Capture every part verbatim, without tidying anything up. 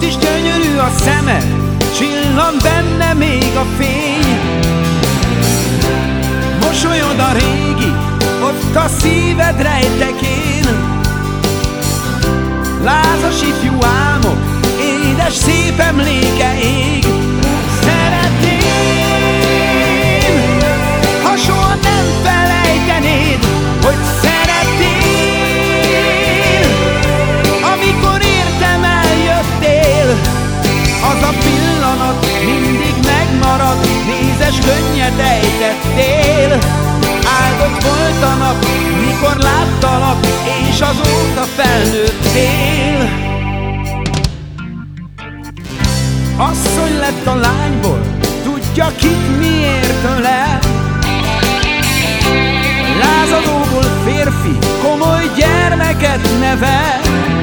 Ott is gyönyörű a szemed, csillan benne még a fény. Mosolyod a régi, ott a szíved rejtekén. Lázas ifjú álmok, édes szép emléke ég. Szeretném, ha soha nem felejtenéd, hogy szerettél. Amikor értem eljöttél, az a pillanat mindig megmarad. Mézes könnyet ejtettél. Áldott volt a nap, mikor láttalak, és azóta felnőttél. Asszony lett a lányból, tudja kit miért ölel. Lázadóból férfi, komoly gyermeket nevel.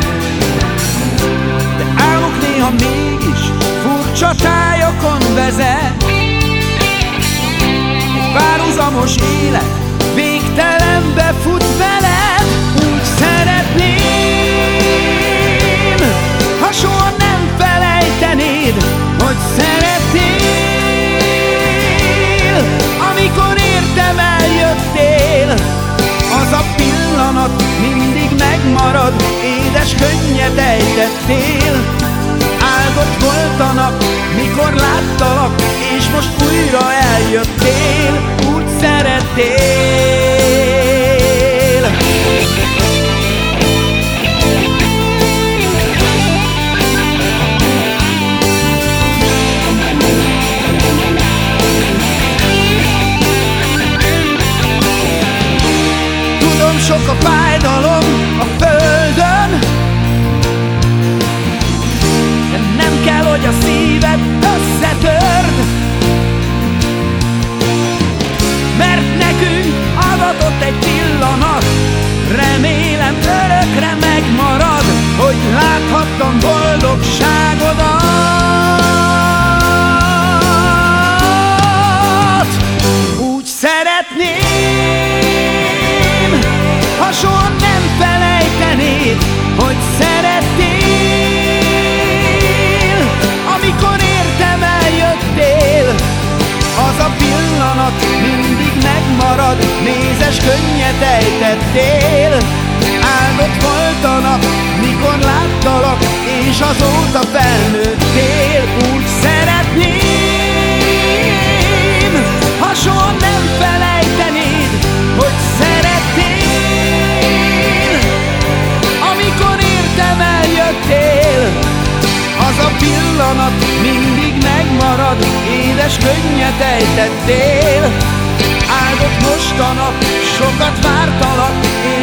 De álmok néha mégis furcsa tájakon vezet. Párhuzamos élet végtelenbe fut veled. Úgy szeretném, ha soha nem felejtenéd, hogy szerettél. Amikor értem eljöttél, az a pillanat mindig megmarad. Édes könnyet ejtettél. Áldott volt a nap, mikor láttalak, és most újra eljöttél. Úgy szerettél. Tudom, sok a fájdalom a földön, de nem kell, hogy a szíved összetörd, mert nekünk adatott egy pillanat. Remélem örökre megmarad, hogy láthattam boldogságodat. Úgy szeretném, ha soha nem felejtenéd, hogy szerettél. Amikor értem eljöttél, az a pillanat mindig megmarad. Mézes könnyet ejtettél. Áldott volt a nap, mikor láttalak, és azóta felnőttél. Úgy szeretném, ha soha nem felejtenéd, hogy szerettél. Amikor értem eljöttél, az a pillanat mindig megmarad. Édes könnyet ejtettél. Áldott most a nap, sokat vártalak,